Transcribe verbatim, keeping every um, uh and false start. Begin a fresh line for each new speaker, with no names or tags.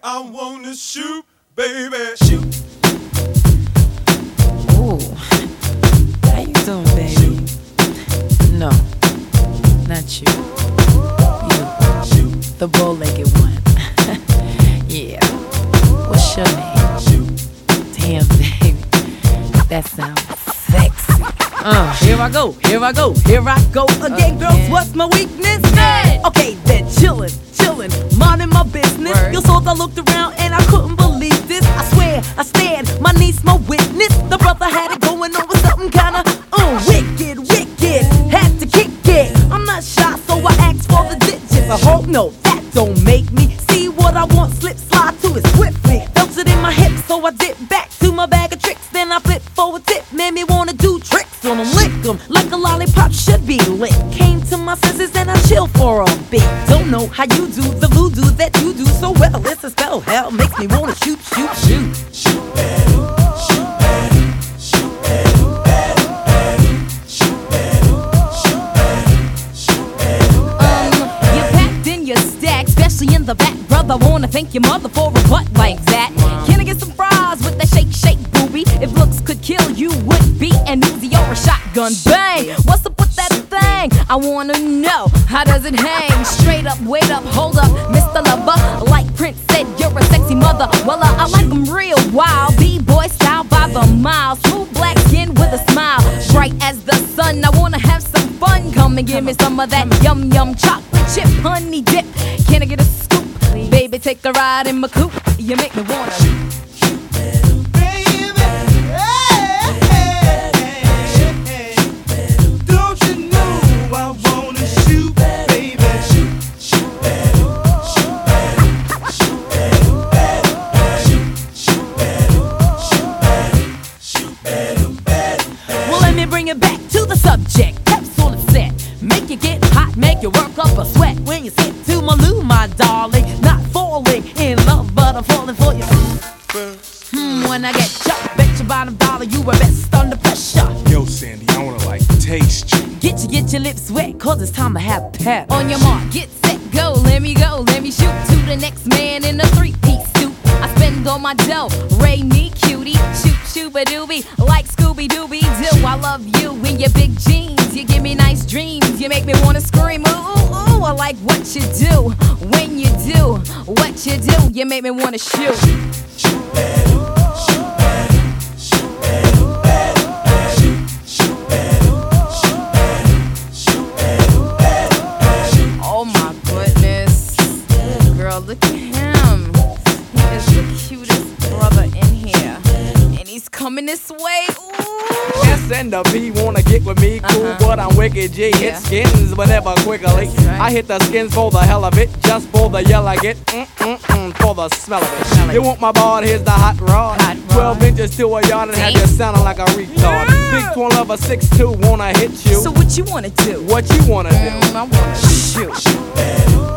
I wanna shoot, baby, shoot.
Ooh, how you doing, baby? Shoot. No, not you. You, shoot. The bow-legged one. Yeah. What's your name? Shoot. Damn, baby, that sounds sexy. Uh, here I go, here I go, here I go again, girls.
Again.
What's my weakness?
Mad.
Okay, then chillin', chillin', minding my business.
Word.
Your souls, I looked around and I couldn't believe this. I swear, I stand, my niece, my witness. The brother had it going on with something kinda uh, wicked, wicked. Had to kick it. I'm not shy, so I asked for the digits. I hope no, that don't make me see what I want. Slip, slide to it swiftly. Felt it in my hips, so I dip back to my bag of tricks. Then I flip for a tip, made me wanna do tricks on them, lick them like a lollipop should be lit. Came to my senses and I chill for a bit. Don't know how you do the voodoo that you do so well. It's a spell, hell makes me wanna shoot, shoot, shoot.
Shoot at it, shoot at it, shoot at it, at it, shoot at it, shoot at it, shoot at it.
Um, you packed in your stack, especially in the back. Brother, wanna thank your mother for a butt like that. Can I get some fries with that shake, shake, booby? If looks could kill you, would be an Uzi or a shotgun. Bang! What's up with that thing? I wanna know, how does it hang? Straight up, wait up, hold up, Mister Lover. Like Prince said, you're a sexy mother. Well, uh, I like them real wild. B-boy style by the mile. Smooth black skin with a smile. Bright as the sun, I wanna have some fun. Come and give me some of that yum yum chocolate chip honey dip. Can I get a scoop? Baby, take a ride in my coupe. You make me wanna
Bring it back to the subject. That's all it said. Make you get hot, make you work up a sweat. When you sit to my loo, my darling. Not falling in love, but I'm falling for you. Hmm, when I get chucked, bet your bottom dollar you were best under pressure.
Yo, Sandy, I wanna like taste you.
Get you, get your lips wet, cause it's time to have pep.
on your mark, get set, go. Let me go, let me shoot to the next man in a three-piece suit. I spend all my dough, Ray me cutie, shoot shooba doobie, like Scooby Dooby Doo. I love you in your big jeans, you give me nice dreams, you make me wanna scream. Ooh, ooh, ooh, I like what you do when you do what you do. You make me wanna shoot.
Shoot at it, shoot at it, shoot at it, shoot, shoot at it, shoot at it, shoot at it, shoot.
Oh my goodness, girl, look at him. He is the cutest brother in here, and he's coming this way. Ooh.
S and the P wanna get with me, cool,
Uh-huh.
but I'm wicked G.
Yeah.
Hit skins, but never quickly.
That's right.
I hit the skins for the hell of it, just for the yell I get, mm-mm-mm, for the smell of it.
Smell it.
You want my ball, here's the hot rod.
Hot rod.
twelve inches to a yard and have you sounding like a retard.
Yeah.
Big twin lover, six two, wanna hit you.
So what you wanna do?
What you wanna do?
Mm, I wanna shoot.
Shoot at it,